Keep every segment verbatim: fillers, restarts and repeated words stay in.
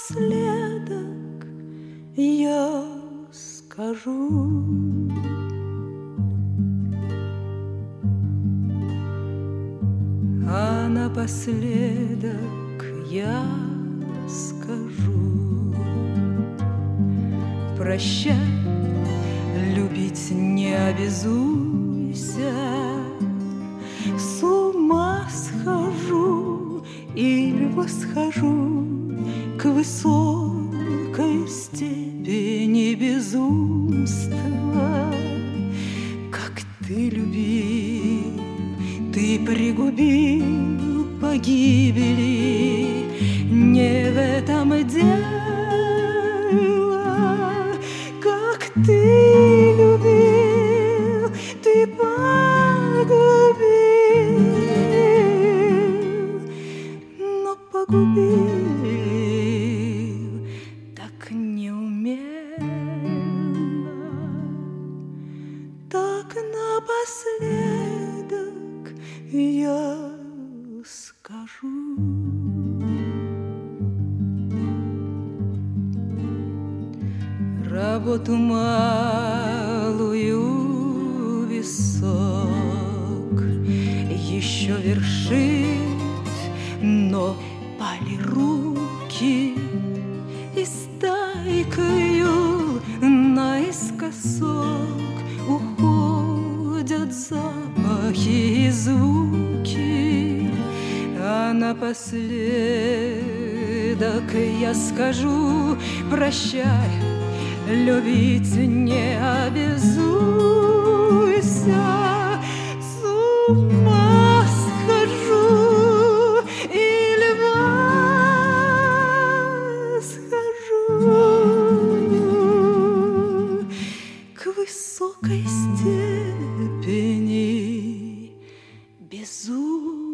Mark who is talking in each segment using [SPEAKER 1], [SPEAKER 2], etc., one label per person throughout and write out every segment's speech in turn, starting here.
[SPEAKER 1] напоследок я скажу. А напоследок я скажу: прощай, любить не обязуйся, с ума схожу или восхожу к высокой степени безумства. Как ты любил, ты пригубил погибели, не в этом дело. Как ты любил, ты погубил, но погубил так неумело, так напоследок я скажу. Работу малую висок еще вершить, но пали руки, и стайкою наискосок уходят запахи и звуки. А напоследок я скажу: прощай, любить не обязуйся, с ума схожу или восхожу к высокой степени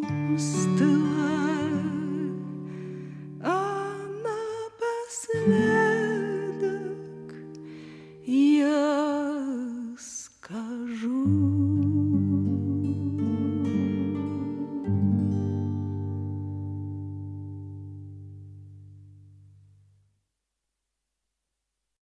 [SPEAKER 1] безумства. А напоследок